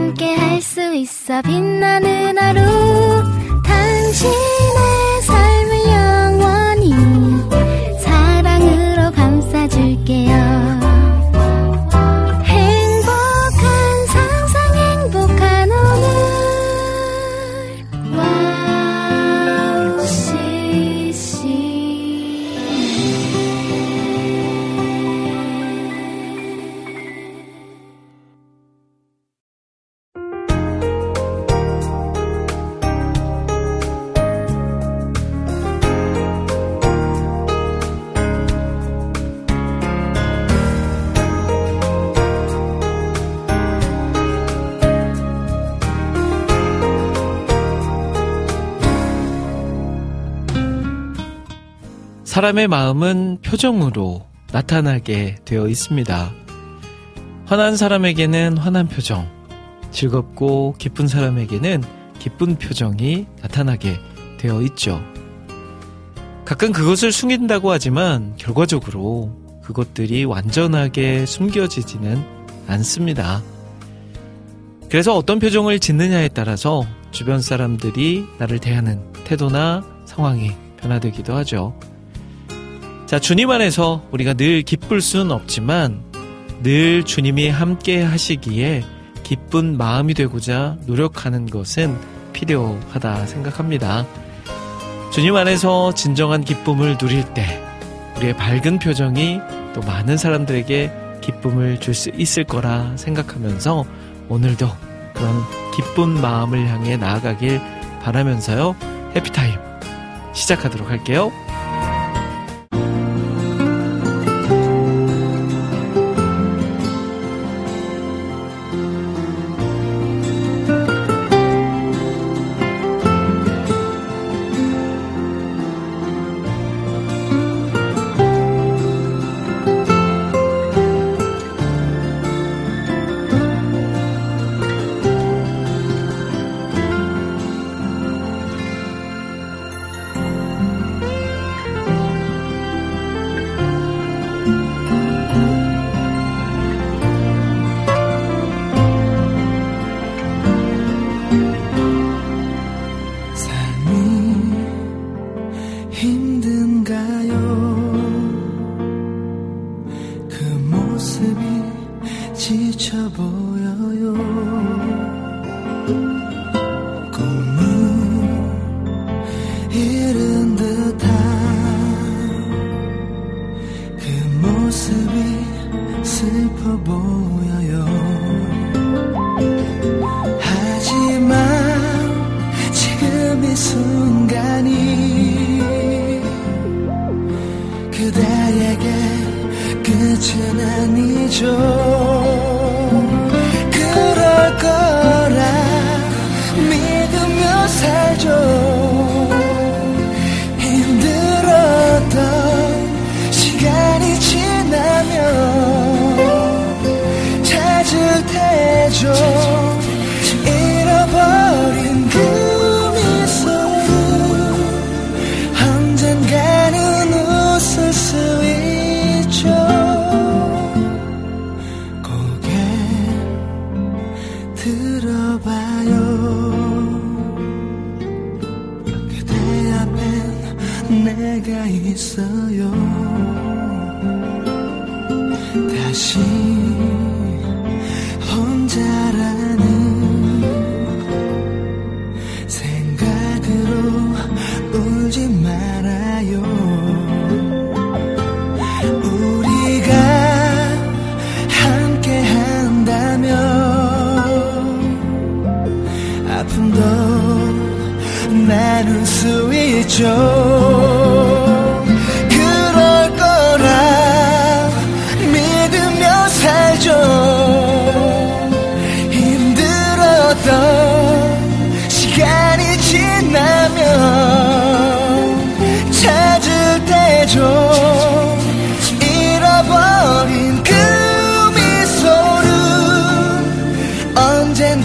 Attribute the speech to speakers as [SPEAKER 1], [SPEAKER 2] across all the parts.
[SPEAKER 1] 함께 할 수 있어 빛나는 하루 당신의 삶을 영원히 사랑으로 감싸줄게요.
[SPEAKER 2] 사람의 마음은 표정으로 나타나게 되어 있습니다. 화난 사람에게는 화난 표정, 즐겁고 기쁜 사람에게는 기쁜 표정이 나타나게 되어 있죠. 가끔 그것을 숨긴다고 하지만 결과적으로 그것들이 완전하게 숨겨지지는 않습니다. 그래서 어떤 표정을 짓느냐에 따라서 주변 사람들이 나를 대하는 태도나 상황이 변화되기도 하죠. 자, 주님 안에서 우리가 늘 기쁠 수는 없지만 늘 주님이 함께 하시기에 기쁜 마음이 되고자 노력하는 것은 필요하다 생각합니다. 주님 안에서 진정한 기쁨을 누릴 때 우리의 밝은 표정이 또 많은 사람들에게 기쁨을 줄 수 있을 거라 생각하면서 오늘도 그런 기쁜 마음을 향해 나아가길 바라면서요. 해피타임 시작하도록 할게요.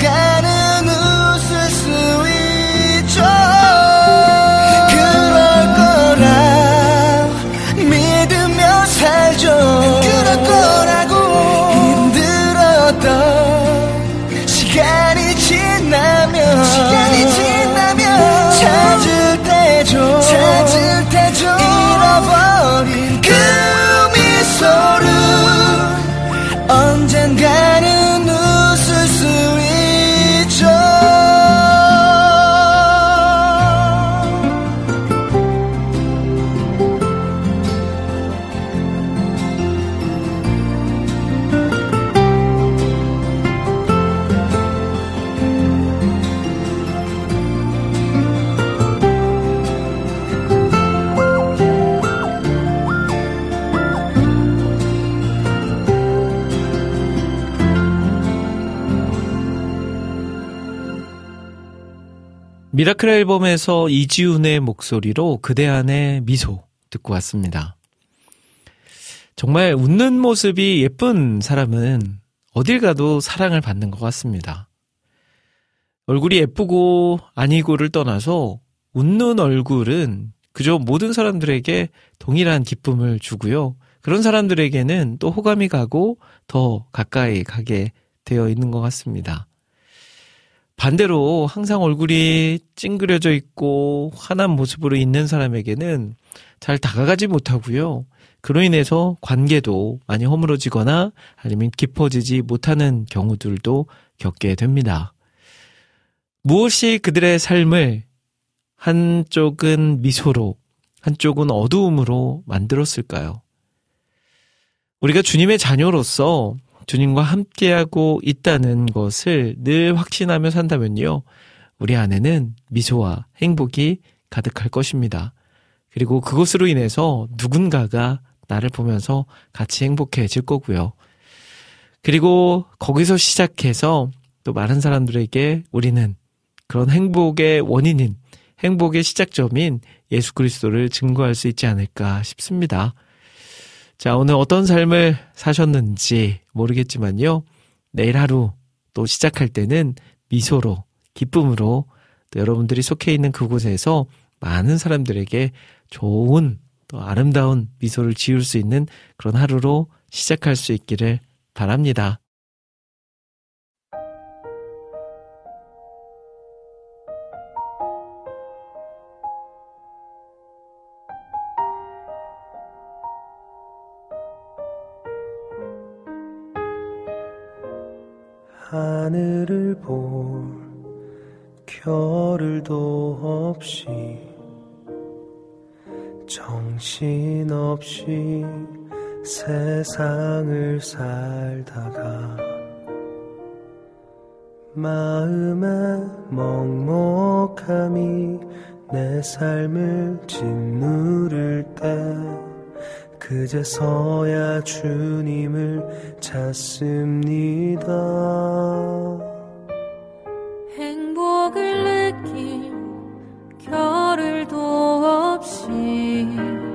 [SPEAKER 3] 언젠가는 웃을 수 있죠. 그럴
[SPEAKER 2] 미라클 앨범에서 이지훈의 목소리로 그대 안의 미소 듣고 왔습니다. 정말 웃는 모습이 예쁜 사람은 어딜 가도 사랑을 받는 것 같습니다. 얼굴이 예쁘고 아니고를 떠나서 웃는 얼굴은 그저 모든 사람들에게 동일한 기쁨을 주고요. 그런 사람들에게는 또 호감이 가고 더 가까이 가게 되어 있는 것 같습니다. 반대로 항상 얼굴이 찡그려져 있고 화난 모습으로 있는 사람에게는 잘 다가가지 못하고요. 그로 인해서 관계도 많이 허물어지거나 아니면 깊어지지 못하는 경우들도 겪게 됩니다. 무엇이 그들의 삶을 한쪽은 미소로, 한쪽은 어두움으로 만들었을까요? 우리가 주님의 자녀로서 주님과 함께하고 있다는 것을 늘 확신하며 산다면요, 우리 안에는 미소와 행복이 가득할 것입니다. 그리고 그것으로 인해서 누군가가 나를 보면서 같이 행복해질 거고요. 그리고 거기서 시작해서 또 많은 사람들에게 우리는 그런 행복의 원인인, 행복의 시작점인 예수 그리스도를 증거할 수 있지 않을까 싶습니다. 자, 오늘 어떤 삶을 사셨는지 모르겠지만요, 내일 하루 또 시작할 때는 미소로, 기쁨으로 또 여러분들이 속해 있는 그곳에서 많은 사람들에게 좋은 또 아름다운 미소를 지을 수 있는 그런 하루로 시작할 수 있기를 바랍니다.
[SPEAKER 3] 하늘을 볼 겨를도 없이 정신없이 세상을 살다가 마음의 먹먹함이 내 삶을 짓누를 때 그제서야 주님을 찾습니다.
[SPEAKER 4] 행복을 느낄 겨를도 없이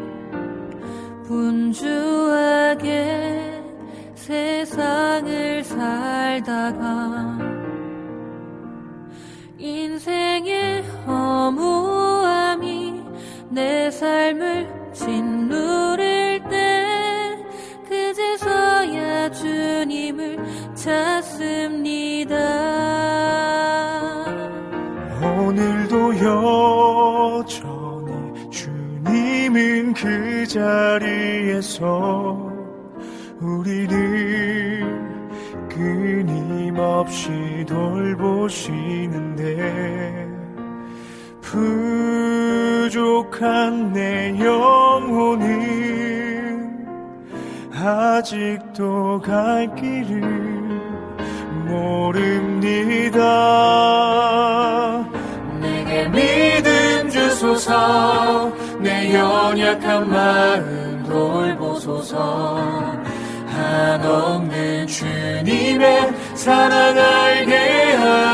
[SPEAKER 4] 분주하게 세상을 살다가 인생의 허무함이 내 삶을 짓누를 때 그제서야 주님을 찾습니다.
[SPEAKER 3] 오늘도 여전히 주님은 그 자리에서 우리를 끊임없이 돌보시는데 부족한 내 영혼은 아직도 갈 길을 모릅니다. 내게 믿음 주소서, 내 연약한 마음 돌보소서. 한없는 주님의 사랑 알게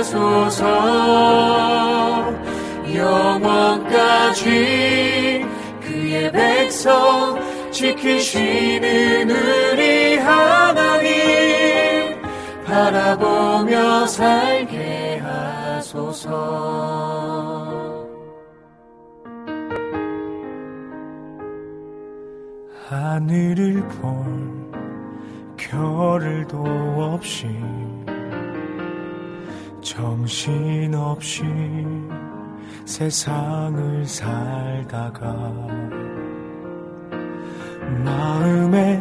[SPEAKER 3] 하소서. 영원까지 그의 백성 지키시는 우리 하나님 바라보며 살게 하소서. 하늘을 볼 겨를도 없이 정신없이 세상을 살다가 마음의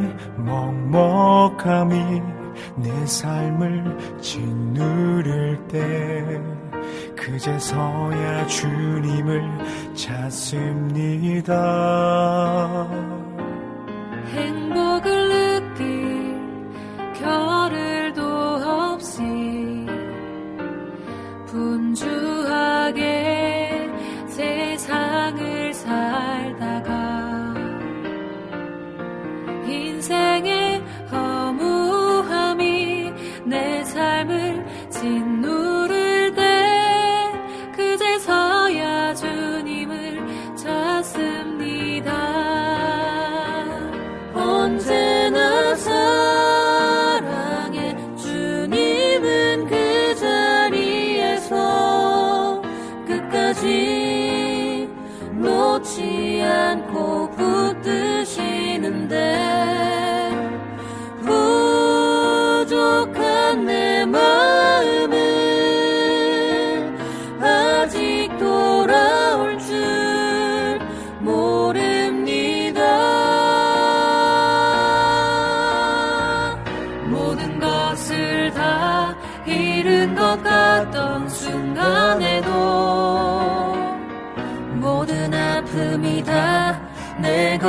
[SPEAKER 3] 먹먹함이 내 삶을 짓누를 때 그제서야 주님을 찾습니다.
[SPEAKER 4] 행복을 느낄 겨를도 없이 분주하게 세상을 살다가 인생의 허무함이 내 삶을 짓누를 때 그제서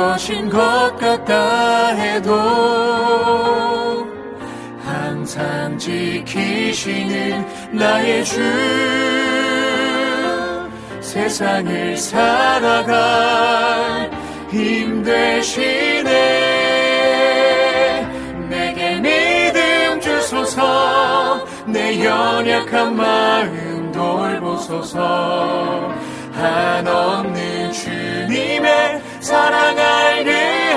[SPEAKER 3] 것인 것 같다 해도 항상 지키시는 나의 주, 세상을 살아갈 힘 되시네. 내게 믿음 주소서. 내 연약한 마음 돌보소서. 한없는 주님의 사랑 알게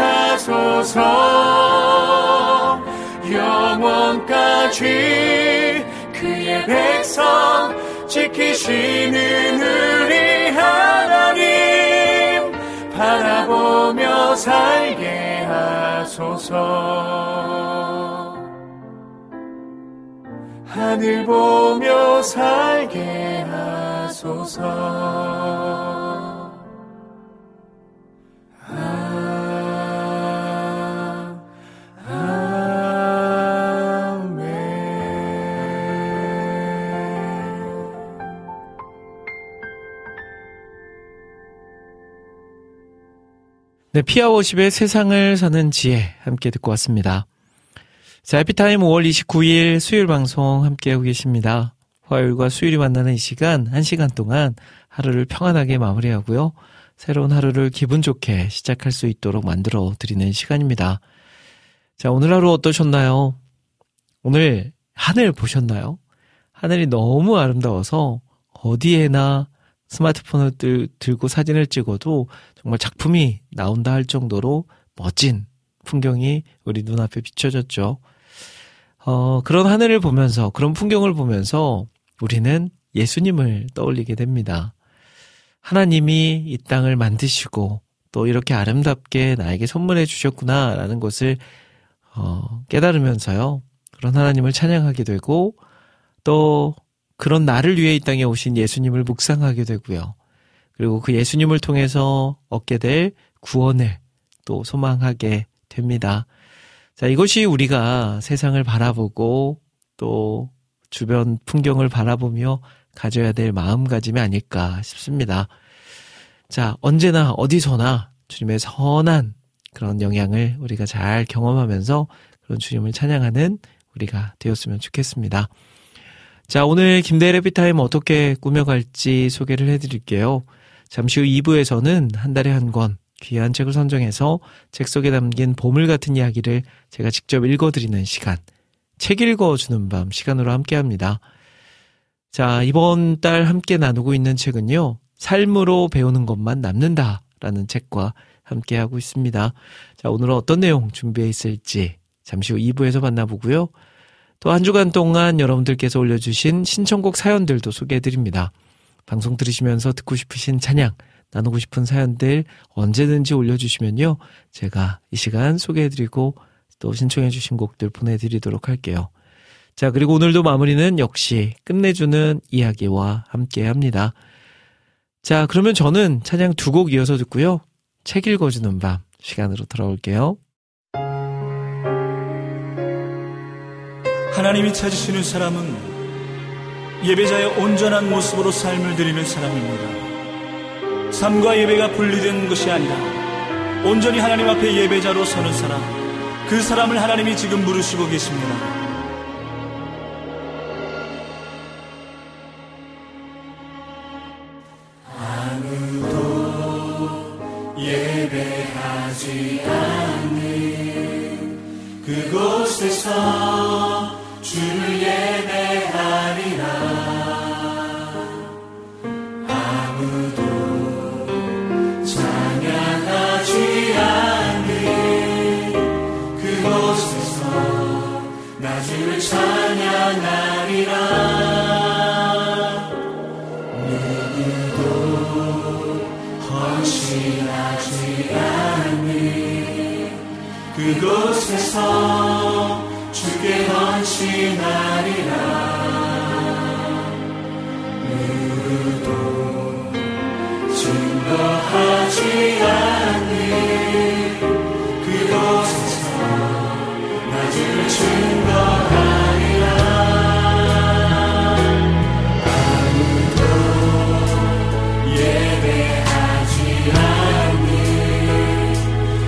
[SPEAKER 3] 하소서. 영원까지 그의 백성 지키시는 우리 하나님 바라보며 살게 하소서. 하늘 보며 살게 하소서.
[SPEAKER 2] 네, 피아워십의 세상을 사는 지혜 함께 듣고 왔습니다. 자, 해피타임 5월 29일 수요일 방송 함께하고 계십니다. 화요일과 수요일이 만나는 이 시간, 1시간 동안 하루를 평안하게 마무리하고요. 새로운 하루를 기분 좋게 시작할 수 있도록 만들어 드리는 시간입니다. 자, 오늘 하루 어떠셨나요? 오늘 하늘 보셨나요? 하늘이 너무 아름다워서 어디에나 스마트폰을 들고 사진을 찍어도 정말 작품이 나온다 할 정도로 멋진 풍경이 우리 눈앞에 비춰졌죠. 그런 하늘을 보면서, 그런 풍경을 보면서 우리는 예수님을 떠올리게 됩니다. 하나님이 이 땅을 만드시고 또 이렇게 아름답게 나에게 선물해 주셨구나라는 것을 깨달으면서요. 그런 하나님을 찬양하게 되고 또 그런 나를 위해 이 땅에 오신 예수님을 묵상하게 되고요. 그리고 그 예수님을 통해서 얻게 될 구원을 또 소망하게 됩니다. 자, 이것이 우리가 세상을 바라보고 또 주변 풍경을 바라보며 가져야 될 마음가짐이 아닐까 싶습니다. 자, 언제나 어디서나 주님의 선한 그런 영향을 우리가 잘 경험하면서 그런 주님을 찬양하는 우리가 되었으면 좋겠습니다. 자, 오늘 김대일 해피타임 어떻게 꾸며갈지 소개를 해드릴게요. 잠시 후 2부에서는 한 달에 한 권 귀한 책을 선정해서 책 속에 담긴 보물 같은 이야기를 제가 직접 읽어드리는 시간, 책 읽어주는 밤 시간으로 함께합니다. 자, 이번 달 함께 나누고 있는 책은요, 삶으로 배우는 것만 남는다라는 책과 함께하고 있습니다. 자, 오늘은 어떤 내용 준비해 있을지 잠시 후 2부에서 만나보고요. 또 한 주간 동안 여러분들께서 올려주신 신청곡 사연들도 소개해드립니다. 방송 들으시면서 듣고 싶으신 찬양, 나누고 싶은 사연들 언제든지 올려주시면요, 제가 이 시간 소개해드리고 또 신청해주신 곡들 보내드리도록 할게요. 자, 그리고 오늘도 마무리는 역시 끝내주는 이야기와 함께합니다. 자, 그러면 저는 찬양 2곡 이어서 듣고요, 책 읽어주는 밤 시간으로 돌아올게요.
[SPEAKER 5] 하나님이 찾으시는 사람은 예배자의 온전한 모습으로 삶을 드리는 사람입니다. 삶과 예배가 분리된 것이 아니라 온전히 하나님 앞에 예배자로 서는 사람, 그 사람을 하나님이 지금 부르시고 계십니다.
[SPEAKER 3] 아무도 예배하지 않는 그곳에서 주를 예배하리라. 아무도 찬양하지 않는 그곳에서 나 주를 찬양하리라. 누구도 헌신하지 않는 그곳에서 주께 헌신하리라. 누구도 증거하지 않는 그곳에서 나 주를 증거하리라. 아무도 예배하지 않는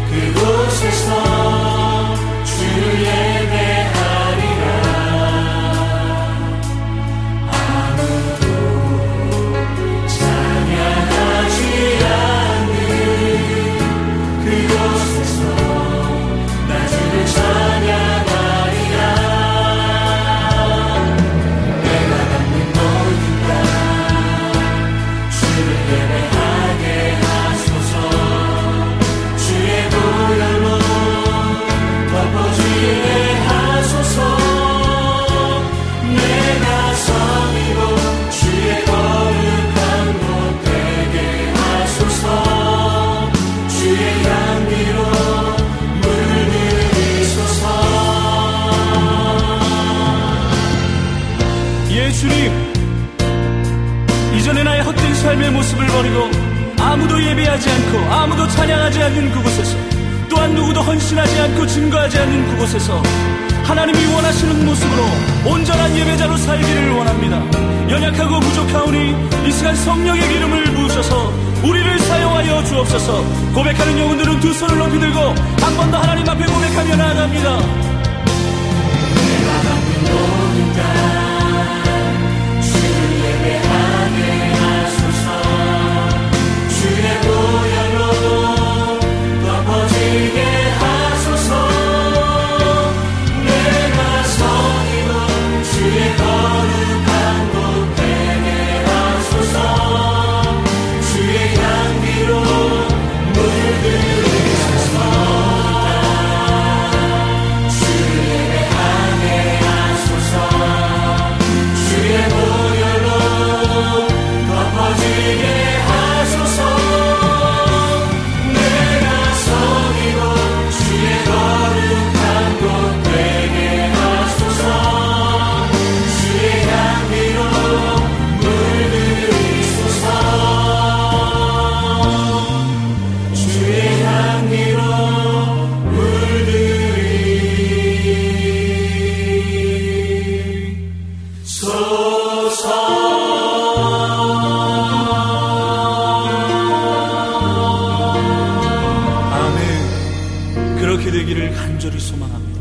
[SPEAKER 5] 삶의 모습을 버리고 아무도 예배하지 않고 아무도 찬양하지 않는 그곳에서, 또한 누구도 헌신하지 않고 증거하지 않는 그곳에서 하나님이 원하시는 모습으로 온전한 예배자로 살기를 원합니다. 연약하고 부족하오니 이 시간 성령의 기름을 부으셔서 우리를 사용하여 주옵소서. 고백하는 영혼들은 두 손을 높이 들고 한 번 더 하나님 앞에 고백하며 나아갑니다.
[SPEAKER 3] 내가 갖는 모든 땅 주 예배하게 하소서. 주의 보혈로 덮어지게 하소서. 내가 성이고 주의 거룩한 곳 되게 하소서. 주의 향기로 물들이소서. 주 예배하게 하소서. 주의 보혈로 덮어지게 하소서. 내가 성이고 주의 거룩한 곳 되게 하소서. 주의 향기로 물들이소서. 주의 향기로
[SPEAKER 5] 아멘. 그렇게 되기를 간절히 소망합니다.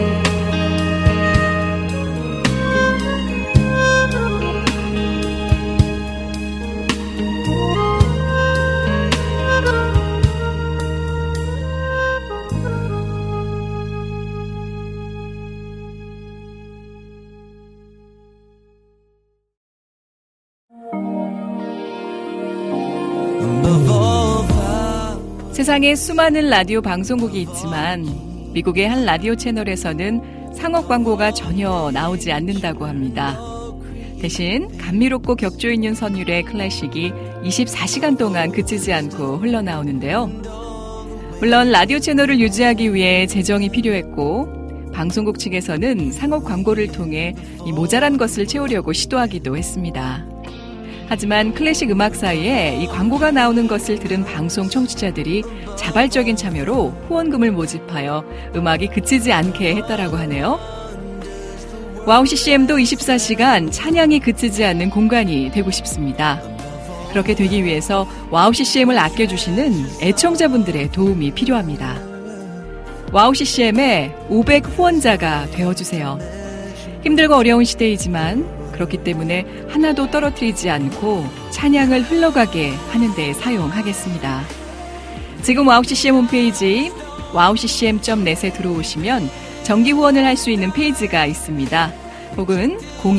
[SPEAKER 6] 세상에 수많은 라디오 방송국이 있지만 미국의 한 라디오 채널에서는 상업 광고가 전혀 나오지 않는다고 합니다. 대신 감미롭고 격조 있는 선율의 클래식이 24시간 동안 그치지 않고 흘러나오는데요. 물론 라디오 채널을 유지하기 위해 재정이 필요했고 방송국 측에서는 상업 광고를 통해 이 모자란 것을 채우려고 시도하기도 했습니다. 하지만 클래식 음악 사이에 이 광고가 나오는 것을 들은 방송 청취자들이 자발적인 참여로 후원금을 모집하여 음악이 그치지 않게 했다라고 하네요. 와우 CCM도 24시간 찬양이 그치지 않는 공간이 되고 싶습니다. 그렇게 되기 위해서 와우 CCM을 아껴주시는 애청자분들의 도움이 필요합니다. 와우 CCM의 500 후원자가 되어주세요. 힘들고 어려운 시대이지만 그렇기 때문에 하나도 떨어뜨리지 않고 찬양을 흘러가게 하는 데 사용하겠습니다. 지금 와우 CCM 홈페이지 wowccm.net에 들어오시면 정기 후원을 할 수 있는 페이지가 있습니다. 혹은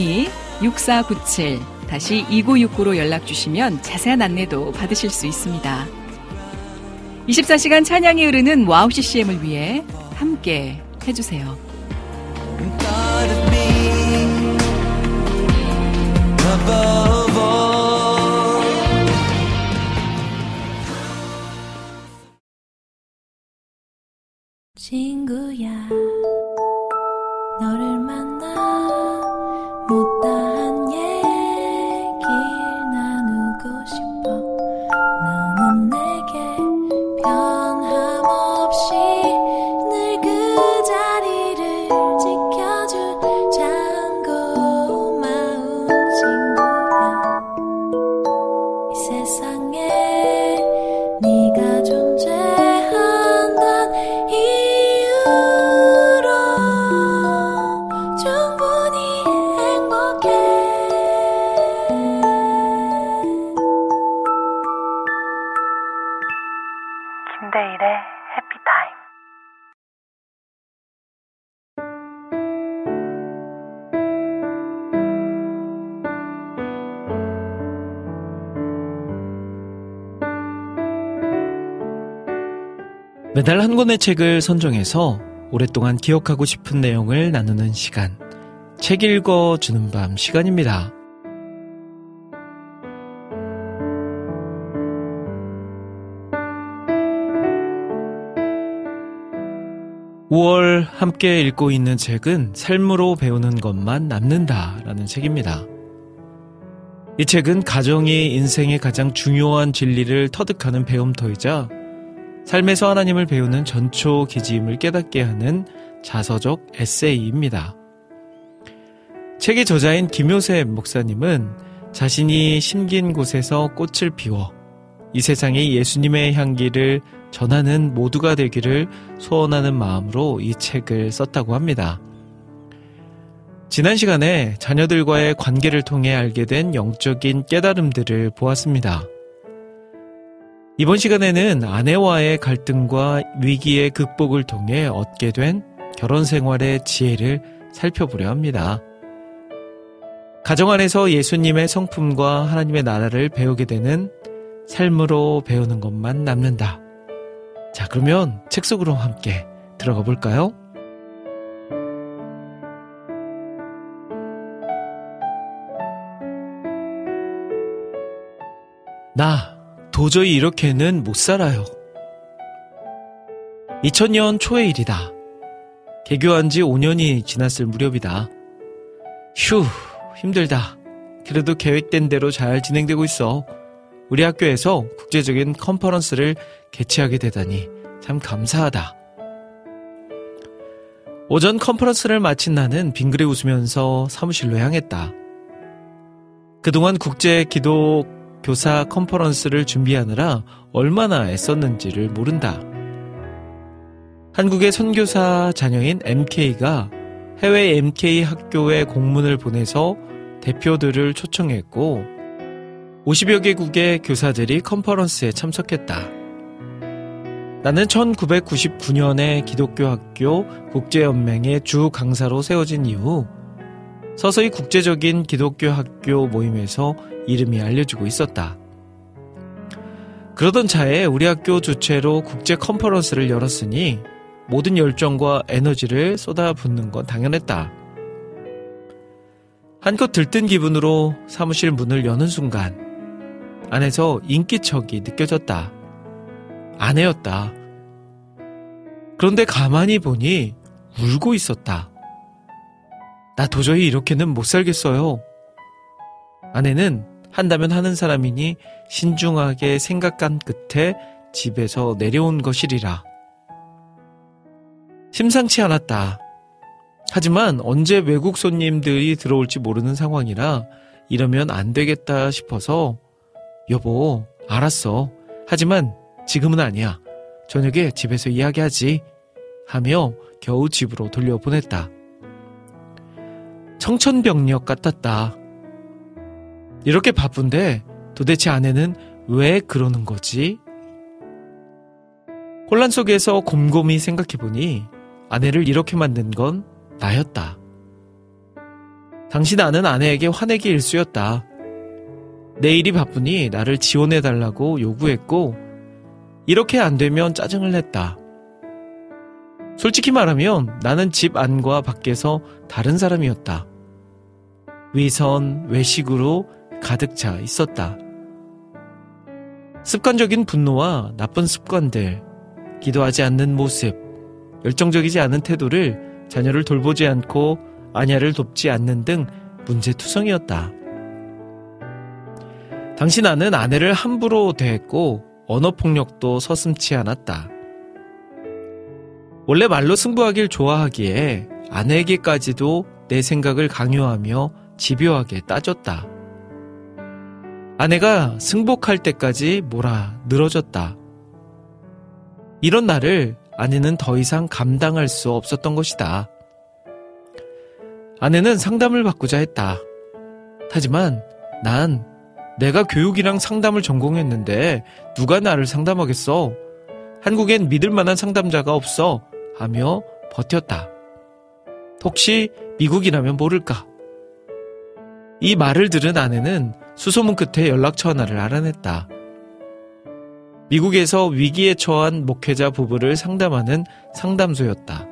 [SPEAKER 6] 02-6497-2969로 연락 주시면 자세한 안내도 받으실 수 있습니다. 24시간 찬양이 흐르는 와우 CCM을 위해 함께 해주세요.
[SPEAKER 3] above all.
[SPEAKER 1] 친구야, 너를 만나 못다한 얘기 나누고 싶어. 너는 내게 변함없이 늘 그 자리를 지켜준 작은 고마운 친구야. 이 세상에 네가 존재한단 이유로 충분히 행복해. 김대일의 해피타임.
[SPEAKER 2] 매달 한 권의 책을 선정해서 오랫동안 기억하고 싶은 내용을 나누는 시간, 책 읽어주는 밤 시간입니다. 5월 함께 읽고 있는 책은 삶으로 배우는 것만 남는다라는 책입니다. 이 책은 가정이 인생의 가장 중요한 진리를 터득하는 배움터이자 삶에서 하나님을 배우는 전초 기지임을 깨닫게 하는 자서적 에세이입니다. 책의 저자인 김효셉 목사님은 자신이 심긴 곳에서 꽃을 피워 이 세상에 예수님의 향기를 전하는 모두가 되기를 소원하는 마음으로 이 책을 썼다고 합니다. 지난 시간에 자녀들과의 관계를 통해 알게 된 영적인 깨달음들을 보았습니다. 이번 시간에는 아내와의 갈등과 위기의 극복을 통해 얻게 된 결혼 생활의 지혜를 살펴보려 합니다. 가정 안에서 예수님의 성품과 하나님의 나라를 배우게 되는 삶으로 배우는 것만 남는다. 자, 그러면 책 속으로 함께 들어가 볼까요? 나 도저히 이렇게는 못 살아요. 2000년 초의 일이다. 개교한 지 5년이 지났을 무렵이다. 휴, 힘들다. 그래도 계획된 대로 잘 진행되고 있어. 우리 학교에서 국제적인 컨퍼런스를 개최하게 되다니 참 감사하다. 오전 컨퍼런스를 마친 나는 빙그레 웃으면서 사무실로 향했다. 그동안 국제 기도 교사 컨퍼런스를 준비하느라 얼마나 애썼는지를 모른다. 한국의 선교사 자녀인 MK가 해외 MK 학교에 공문을 보내서 대표들을 초청했고 50여 개국의 교사들이 컨퍼런스에 참석했다. 나는 1999년에 기독교 학교 국제연맹의 주 강사로 세워진 이후 서서히 국제적인 기독교 학교 모임에서 이름이 알려지고 있었다. 그러던 차에 우리 학교 주최로 국제 컨퍼런스를 열었으니 모든 열정과 에너지를 쏟아붓는 건 당연했다. 한껏 들뜬 기분으로 사무실 문을 여는 순간 안에서 인기척이 느껴졌다. 아내였다. 그런데 가만히 보니 울고 있었다. 나 도저히 이렇게는 못 살겠어요. 아내는 한다면 하는 사람이니 신중하게 생각한 끝에 집에서 내려온 것이리라. 심상치 않았다. 하지만 언제 외국 손님들이 들어올지 모르는 상황이라 이러면 안 되겠다 싶어서 여보, 알았어. 하지만 지금은 아니야. 저녁에 집에서 이야기하지. 하며 겨우 집으로 돌려보냈다. 청천벽력 같았다. 이렇게 바쁜데 도대체 아내는 왜 그러는 거지? 혼란 속에서 곰곰이 생각해보니 아내를 이렇게 만든 건 나였다. 당시 나는 아내에게 화내기 일쑤였다. 내 일이 바쁘니 나를 지원해달라고 요구했고 이렇게 안 되면 짜증을 냈다. 솔직히 말하면 나는 집 안과 밖에서 다른 사람이었다. 위선, 외식으로 가득 차 있었다. 습관적인 분노와 나쁜 습관들, 기도하지 않는 모습, 열정적이지 않은 태도를 자녀를 돌보지 않고 아내를 돕지 않는 등 문제투성이었다. 당시 나는 아내를 함부로 대했고 언어폭력도 서슴지 않았다. 원래 말로 승부하길 좋아하기에 아내에게까지도 내 생각을 강요하며 집요하게 따졌다. 아내가 승복할 때까지 몰아 늘어졌다. 이런 나를 아내는 더 이상 감당할 수 없었던 것이다. 아내는 상담을 받고자 했다. 하지만 난 내가 교육이랑 상담을 전공했는데 누가 나를 상담하겠어? 한국엔 믿을 만한 상담자가 없어. 하며 버텼다. 혹시 미국이라면 모를까? 이 말을 들은 아내는 수소문 끝에 연락처 하나를 알아냈다. 미국에서 위기에 처한 목회자 부부를 상담하는 상담소였다.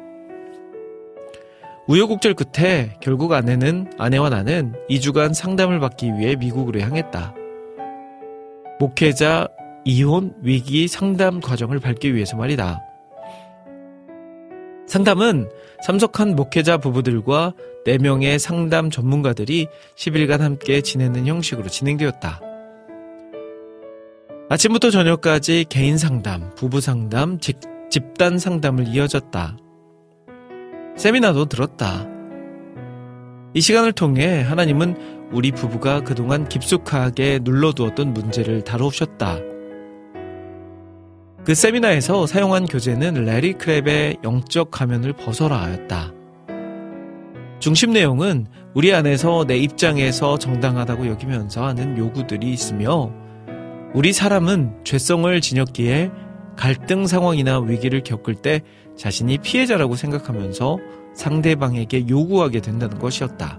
[SPEAKER 2] 우여곡절 끝에 결국 아내와 나는 2주간 상담을 받기 위해 미국으로 향했다. 목회자 이혼 위기 상담 과정을 밟기 위해서 말이다. 상담은 참석한 목회자 부부들과 4명의 상담 전문가들이 10일간 함께 지내는 형식으로 진행되었다. 아침부터 저녁까지 개인 상담, 부부 상담, 집단 상담을 이어졌다. 세미나도 들었다. 이 시간을 통해 하나님은 우리 부부가 그동안 깊숙하게 눌러두었던 문제를 다루셨다. 그 세미나에서 사용한 교재는 레리 크랩의 영적 가면을 벗어라였다. 중심 내용은 우리 안에서 내 입장에서 정당하다고 여기면서 하는 요구들이 있으며 우리 사람은 죄성을 지녔기에 갈등 상황이나 위기를 겪을 때 자신이 피해자라고 생각하면서 상대방에게 요구하게 된다는 것이었다.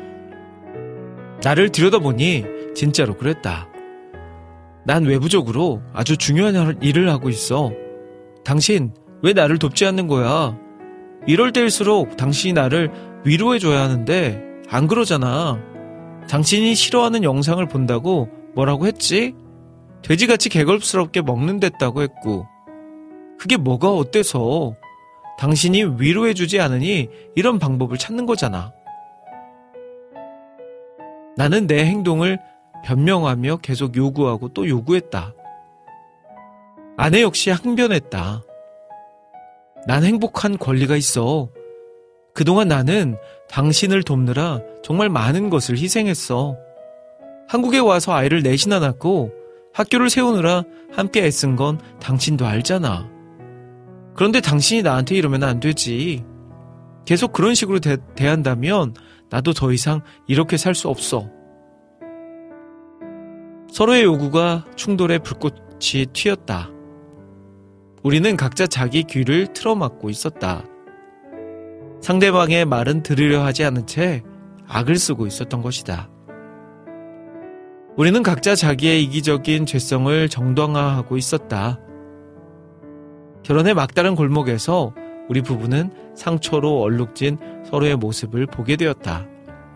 [SPEAKER 2] 나를 들여다보니 진짜로 그랬다. 난 외부적으로 아주 중요한 일을 하고 있어. 당신 왜 나를 돕지 않는 거야? 이럴 때일수록 당신이 나를 위로해줘야 하는데 안 그러잖아. 당신이 싫어하는 영상을 본다고 뭐라고 했지? 돼지같이 개걸스럽게 먹는댔다고 했고 그게 뭐가 어때서? 당신이 위로해주지 않으니 이런 방법을 찾는 거잖아. 나는 내 행동을 변명하며 계속 요구하고 또 요구했다. 아내 역시 항변했다. 난 행복한 권리가 있어. 그동안 나는 당신을 돕느라 정말 많은 것을 희생했어. 한국에 와서 아이를 넷이나 낳고 학교를 세우느라 함께 애쓴 건 당신도 알잖아. 그런데 당신이 나한테 이러면 안 되지. 계속 그런 식으로 대한다면 나도 더 이상 이렇게 살 수 없어. 서로의 요구가 충돌의 불꽃이 튀었다. 우리는 각자 자기 귀를 틀어막고 있었다. 상대방의 말은 들으려 하지 않은 채 악을 쓰고 있었던 것이다. 우리는 각자 자기의 이기적인 죄성을 정당화하고 있었다. 결혼의 막다른 골목에서 우리 부부는 상처로 얼룩진 서로의 모습을 보게 되었다.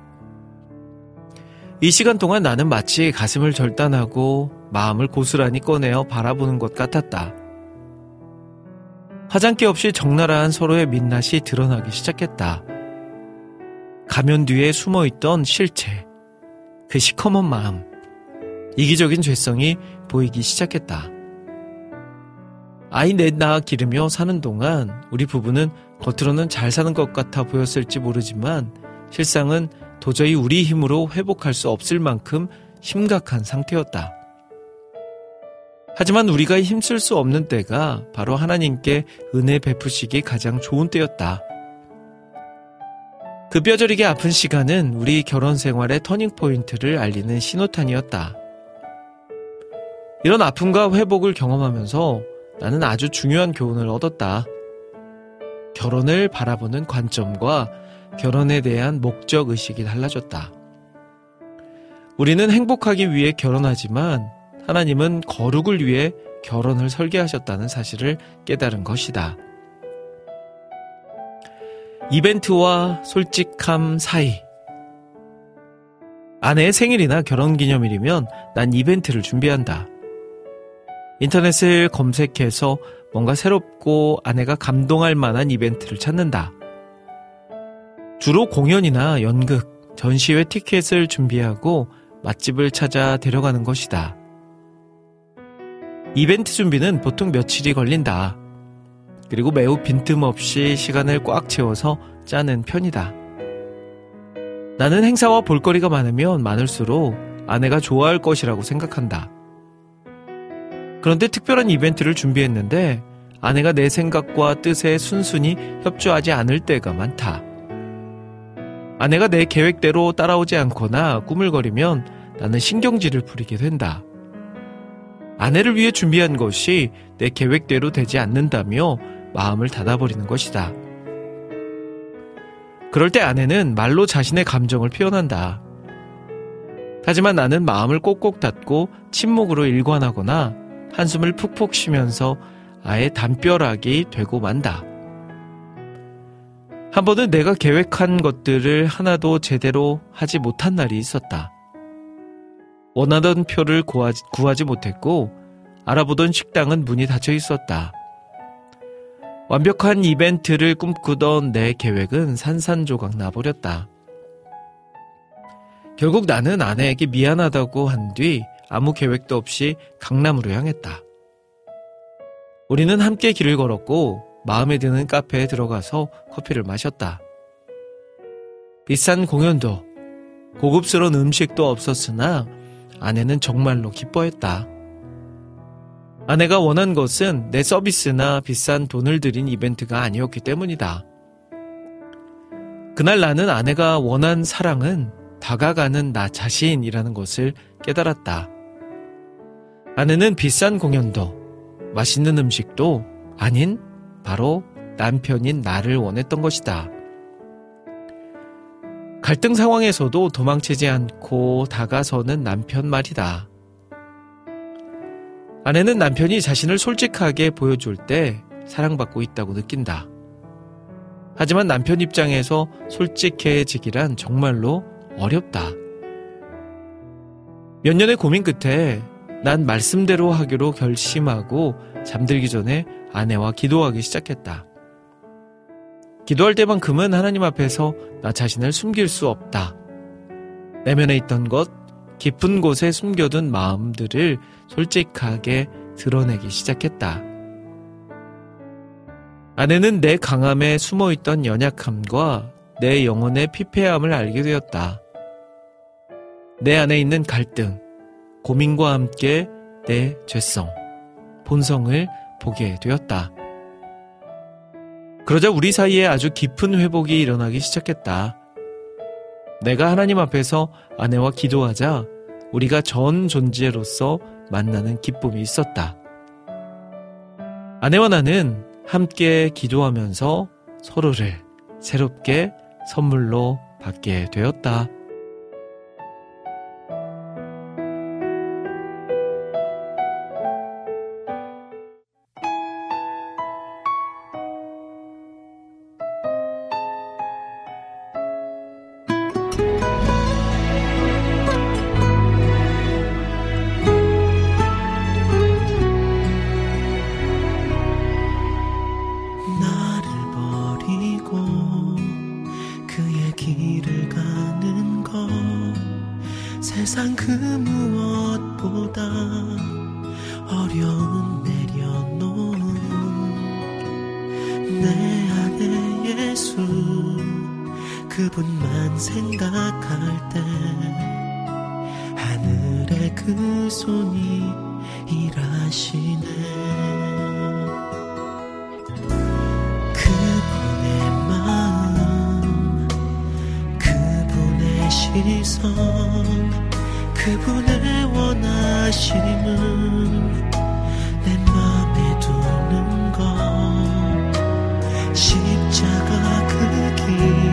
[SPEAKER 2] 이 시간 동안 나는 마치 가슴을 절단하고 마음을 고스란히 꺼내어 바라보는 것 같았다. 화장기 없이 적나라한 서로의 민낯이 드러나기 시작했다. 가면 뒤에 숨어있던 실체, 그 시커먼 마음, 이기적인 죄성이 보이기 시작했다. 아이 넷 낳아 기르며 사는 동안 우리 부부는 겉으로는 잘 사는 것 같아 보였을지 모르지만 실상은 도저히 우리 힘으로 회복할 수 없을 만큼 심각한 상태였다. 하지만 우리가 힘쓸 수 없는 때가 바로 하나님께 은혜 베푸시기 가장 좋은 때였다. 그 뼈저리게 아픈 시간은 우리 결혼 생활의 터닝포인트를 알리는 신호탄이었다. 이런 아픔과 회복을 경험하면서 나는 아주 중요한 교훈을 얻었다. 결혼을 바라보는 관점과 결혼에 대한 목적의식이 달라졌다. 우리는 행복하기 위해 결혼하지만 하나님은 거룩을 위해 결혼을 설계하셨다는 사실을 깨달은 것이다. 이벤트와 솔직함 사이. 아내의 생일이나 결혼기념일이면 난 이벤트를 준비한다. 인터넷을 검색해서 뭔가 새롭고 아내가 감동할 만한 이벤트를 찾는다. 주로 공연이나 연극, 전시회 티켓을 준비하고 맛집을 찾아 데려가는 것이다. 이벤트 준비는 보통 며칠이 걸린다. 그리고 매우 빈틈없이 시간을 꽉 채워서 짜는 편이다. 나는 행사와 볼거리가 많으면 많을수록 아내가 좋아할 것이라고 생각한다. 그런데 특별한 이벤트를 준비했는데 아내가 내 생각과 뜻에 순순히 협조하지 않을 때가 많다. 아내가 내 계획대로 따라오지 않거나 꾸물거리면 나는 신경질을 부리게 된다. 아내를 위해 준비한 것이 내 계획대로 되지 않는다며 마음을 닫아버리는 것이다. 그럴 때 아내는 말로 자신의 감정을 표현한다. 하지만 나는 마음을 꼭꼭 닫고 침묵으로 일관하거나 한숨을 푹푹 쉬면서 아예 담벼락이 되고 만다. 한 번은 내가 계획한 것들을 하나도 제대로 하지 못한 날이 있었다. 원하던 표를 구하지 못했고 알아보던 식당은 문이 닫혀 있었다. 완벽한 이벤트를 꿈꾸던 내 계획은 산산조각 나버렸다. 결국 나는 아내에게 미안하다고 한 뒤 아무 계획도 없이 강남으로 향했다. 우리는 함께 길을 걸었고 마음에 드는 카페에 들어가서 커피를 마셨다. 비싼 공연도 고급스러운 음식도 없었으나 아내는 정말로 기뻐했다. 아내가 원한 것은 내 서비스나 비싼 돈을 들인 이벤트가 아니었기 때문이다. 그날 나는 아내가 원한 사랑은 다가가는 나 자신이라는 것을 깨달았다. 아내는 비싼 공연도 맛있는 음식도 아닌 바로 남편인 나를 원했던 것이다. 갈등 상황에서도 도망치지 않고 다가서는 남편 말이다. 아내는 남편이 자신을 솔직하게 보여줄 때 사랑받고 있다고 느낀다. 하지만 남편 입장에서 솔직해지기란 정말로 어렵다. 몇 년의 고민 끝에 난 말씀대로 하기로 결심하고 잠들기 전에 아내와 기도하기 시작했다. 기도할 때만큼은 하나님 앞에서 나 자신을 숨길 수 없다. 내면에 있던 것, 깊은 곳에 숨겨둔 마음들을 솔직하게 드러내기 시작했다. 아내는 내 강함에 숨어있던 연약함과 내 영혼의 피폐함을 알게 되었다. 내 안에 있는 갈등, 고민과 함께 내 죄성, 본성을 보게 되었다. 그러자 우리 사이에 아주 깊은 회복이 일어나기 시작했다. 내가 하나님 앞에서 아내와 기도하자 우리가 전 존재로서 만나는 기쁨이 있었다. 아내와 나는 함께 기도하면서 서로를 새롭게 선물로 받게 되었다.
[SPEAKER 3] 세상 그 무엇보다 어려움 내려놓은 내 안에 예수 그분만 생각할 때 하늘의 그 손이 일하시네. 그분의 마음 그분의 시선 그분의 원하심은 내 맘에 두는 것 십자가 그 길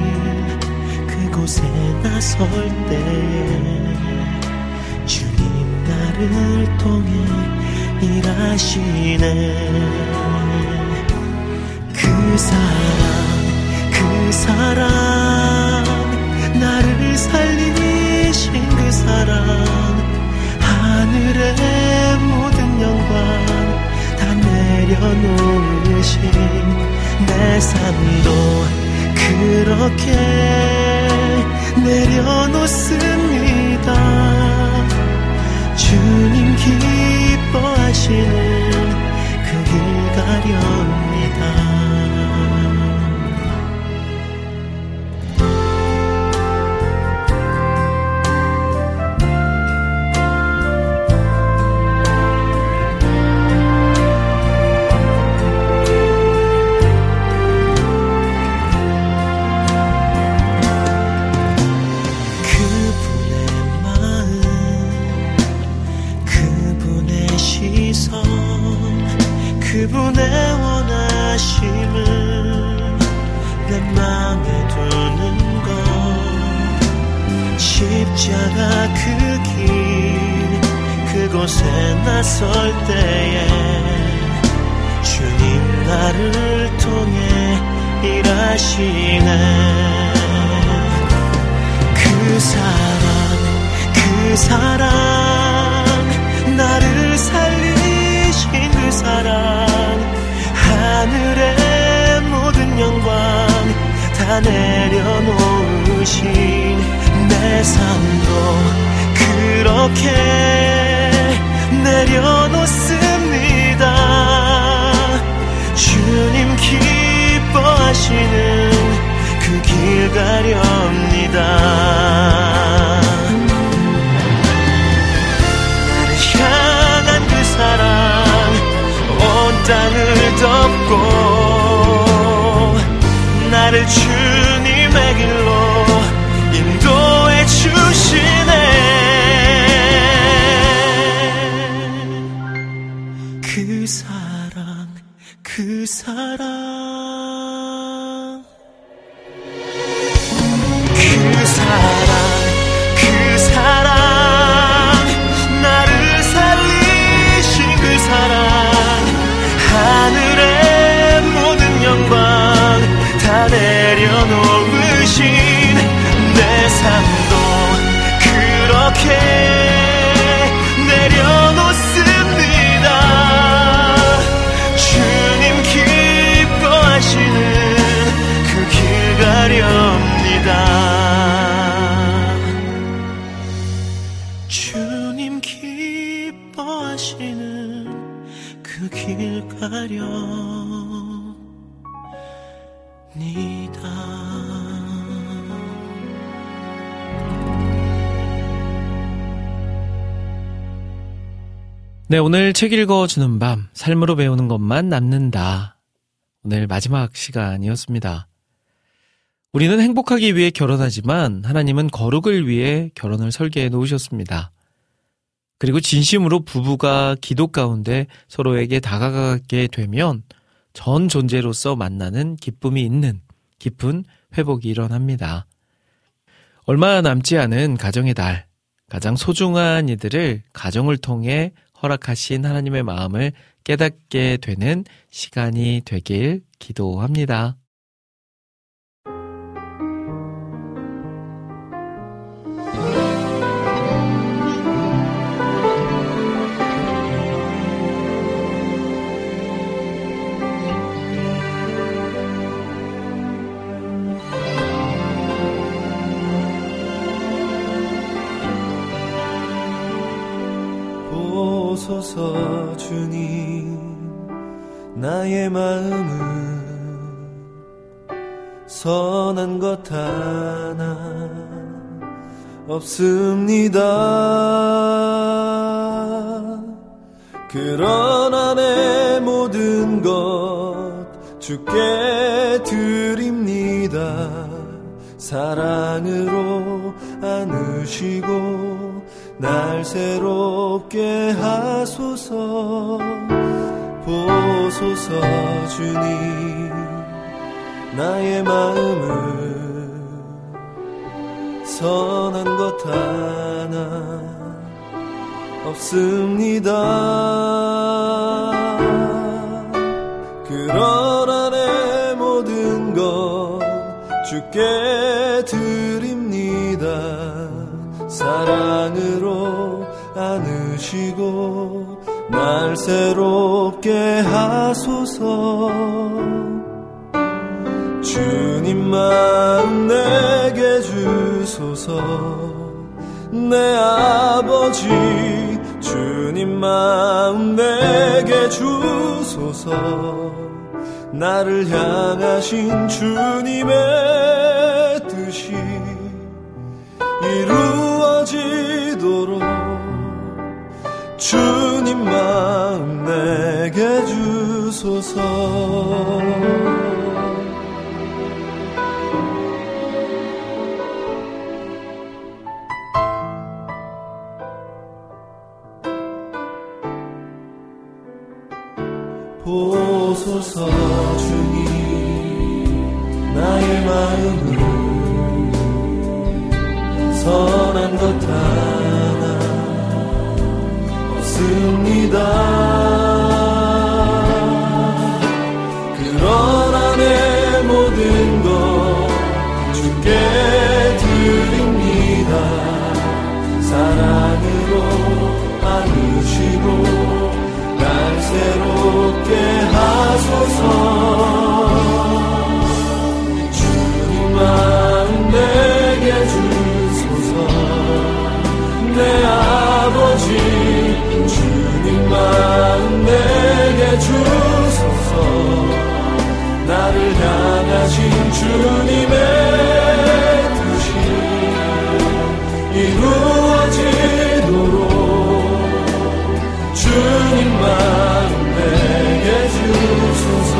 [SPEAKER 3] 그곳에 나설 때에 주님 나를 통해 일하시네. 그 사랑 나를 살리신 그 사랑 하늘의 모든 영광 다 내려놓으신 내 삶도 그렇게 내려놓습니다. 주님 기뻐하시는 그 길 가렵니다. 그분의 원하심을 내 맘에 두는 것 십자가 그 길 그곳에 나설 때에 주님 나를 통해 일하시네. 그 사랑 나를 살리신 그 사랑 하늘의 모든 영광 다 내려놓으신 내 삶도 그렇게 내려놓습니다. 주님 기뻐하시는 그 길 가렵니다. 나를 향한 그 사랑 온 땅을 덮고 나를 주님의 길로 인도해 주시네. 그 사랑 나를 살리신 그 사랑 하늘의 모든 영광 다 내려놓으신 내 삶도 그렇게 내려놓습니다. 주님 기뻐하시는 그 길 가렵니다. 주님 기뻐하시는 그 길 가렵니다.
[SPEAKER 2] 네, 오늘 책 읽어주는 밤, 삶으로 배우는 것만 남는다. 오늘 마지막 시간이었습니다. 우리는 행복하기 위해 결혼하지만 하나님은 거룩을 위해 결혼을 설계해 놓으셨습니다. 그리고 진심으로 부부가 기도 가운데 서로에게 다가가게 되면 전 존재로서 만나는 기쁨이 있는 깊은 회복이 일어납니다. 얼마 남지 않은 가정의 달, 가장 소중한 이들을 가정을 통해 허락하신 하나님의 마음을 깨닫게 되는 시간이 되길 기도합니다.
[SPEAKER 3] 보소서 주님, 나의 마음은 선한 것 하나 없습니다. 그러나 내 모든 것 주께 드립니다. 사랑으로 안으시고 날 새롭게 하소서. 보소서 주님, 나의 마음을 선한 것 하나 없습니다. 그러나 내 모든 것 주께 드립니다. 사랑으로 안으시고 날 새롭게 하소서. 주님 마음 내게 주소서. 내 아버지 주님 마음 내게 주소서. 나를 향하신 주님의 뜻이 이루어지도록 주님 마음 내게 주소서. 보소서 주님, 나의 마음을 선한 것 하나 없습니다. 그러나 내 모든 것 주께 드립니다. 사랑으로 안으시고 날 새롭게 하소서. 주님 마음 내게 주소서. 내 아버지 주님 마음 내게 주소서. 나를 향하신 주님의 뜻이 이루어지도록 주님 마음 내게 주소서.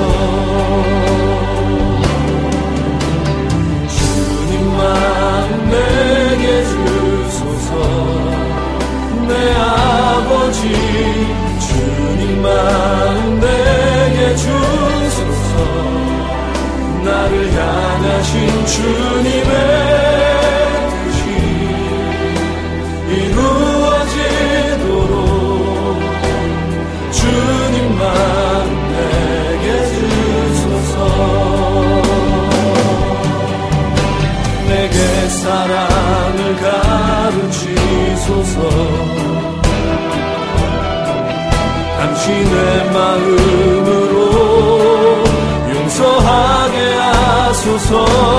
[SPEAKER 3] 주님 마음 내게 주소서. 내 아버지 주님 마음 내게 주소서. 나를 향하신 주님의 뜻이 이루어지도록 주님 마음 내게 주소서. 내게 사랑을 가르치소서. 당신의 마음으로 용서하게 하소서.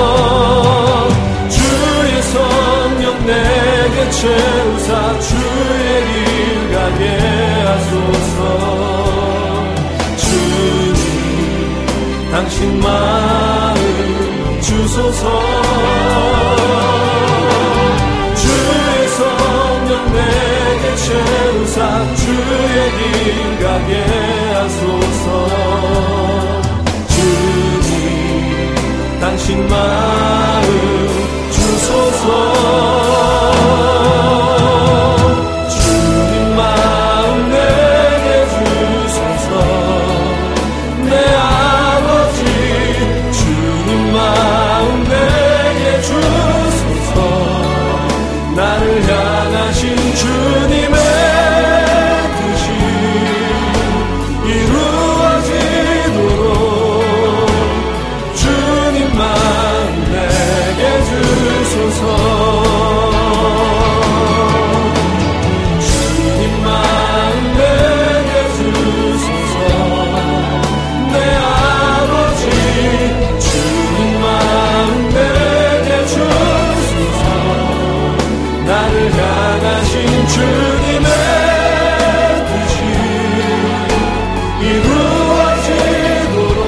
[SPEAKER 3] 주의 성령 내게 채우사 주의 길 가게 하소서. 주님 당신 마음 주소서. 주의 성령 내게 채우사 주의 길 가게 하소서. 주님
[SPEAKER 7] 주님의 뜻이 이루어지도록 주님만 내게 주소서. 주님만 내게 주소서. 내 아버지 주님만 내게 주소서. 나를 향하신 주님의 뜻이 이루어지도록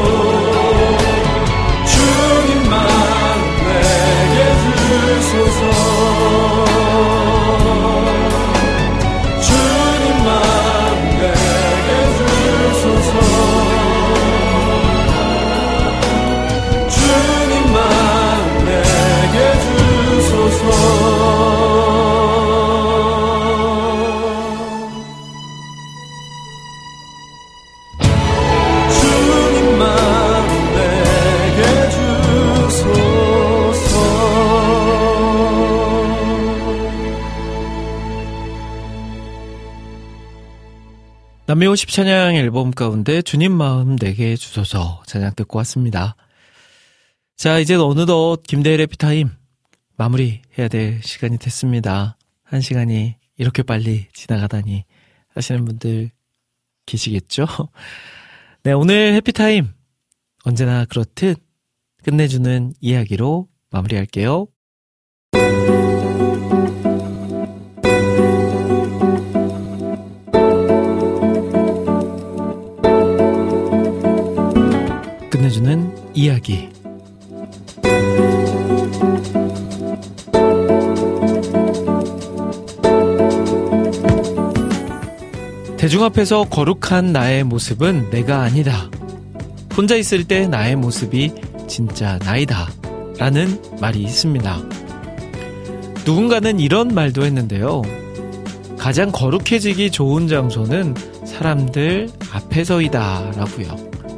[SPEAKER 7] 주님만 내게 주소서. 주님만 내게 주소서. 주님만 내게 주소서. 주님만 내게 주소서.
[SPEAKER 2] 남미 50 찬양 앨범 가운데 주님 마음 내게 주소서 찬양 듣고 왔습니다. 자, 이제 어느덧 김대일의 해피타임 마무리해야 될 시간이 됐습니다. 한 시간이 이렇게 빨리 지나가다니 하시는 분들 계시겠죠? 네, 오늘 해피타임 언제나 그렇듯 끝내주는 이야기로 마무리할게요. 끝내주는 이야기. 대중 앞에서 거룩한 나의 모습은 내가 아니다. 혼자 있을 때 나의 모습이 진짜 나이다. 라는 말이 있습니다. 누군가는 이런 말도 했는데요. 가장 거룩해지기 좋은 장소는 사람들 앞에서이다. 라고요.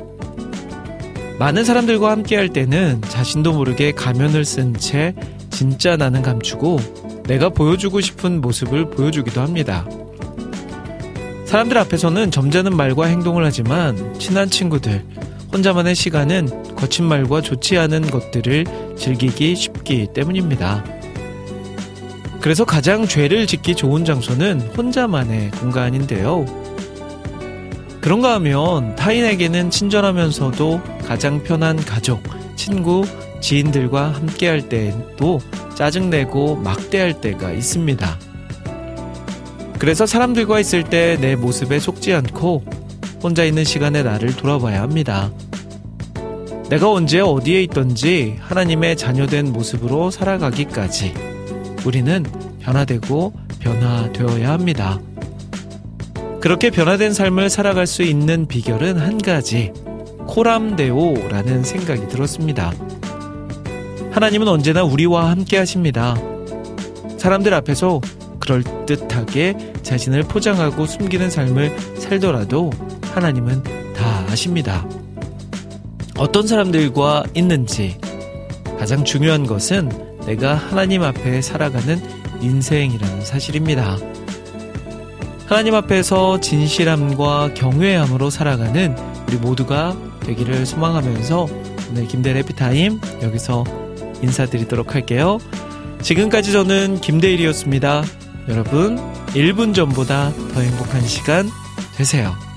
[SPEAKER 2] 많은 사람들과 함께 할 때는 자신도 모르게 가면을 쓴 채 진짜 나는 감추고 내가 보여주고 싶은 모습을 보여주기도 합니다. 사람들 앞에서는 점잖은 말과 행동을 하지만 친한 친구들, 혼자만의 시간은 거친 말과 좋지 않은 것들을 즐기기 쉽기 때문입니다. 그래서 가장 죄를 짓기 좋은 장소는 혼자만의 공간인데요. 그런가 하면 타인에게는 친절하면서도 가장 편한 가족, 친구, 지인들과 함께할 때도 짜증내고 막대할 때가 있습니다. 그래서 사람들과 있을 때 내 모습에 속지 않고 혼자 있는 시간에 나를 돌아봐야 합니다. 내가 언제 어디에 있던지 하나님의 자녀된 모습으로 살아가기까지 우리는 변화되고 변화되어야 합니다. 그렇게 변화된 삶을 살아갈 수 있는 비결은 한 가지, 코람데오라는 생각이 들었습니다. 하나님은 언제나 우리와 함께 하십니다. 사람들 앞에서 그럴듯하게 자신을 포장하고 숨기는 삶을 살더라도 하나님은 다 아십니다. 어떤 사람들과 있는지 가장 중요한 것은 내가 하나님 앞에 살아가는 인생이라는 사실입니다. 하나님 앞에서 진실함과 경외함으로 살아가는 우리 모두가 되기를 소망하면서 오늘 김대일 해피타임 여기서 인사드리도록 할게요. 지금까지 저는 김대일이었습니다. 여러분 1분 전보다 더 행복한 시간 되세요.